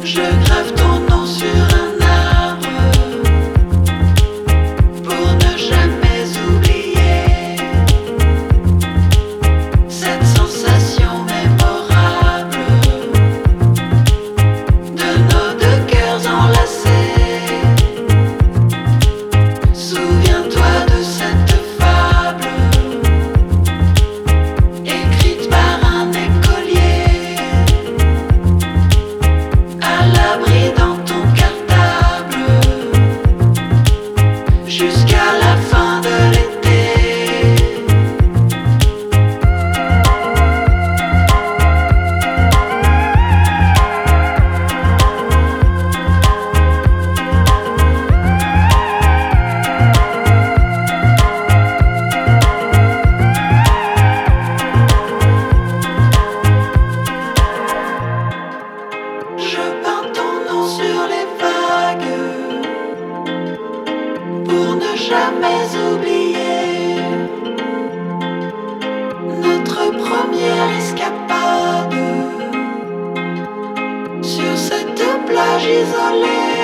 Je grave ton nom sur un arbre pour ne jamais oublier cette sensation mémorable de nos deux cœurs enlacés. Souviens-toi de cette fable écrite par un écolier à l'abri dans ton cartable jusqu'à la fin de l'été. Je peins ton nom sur les vagues pour ne jamais oublier notre première escapade sur cette plage isolée.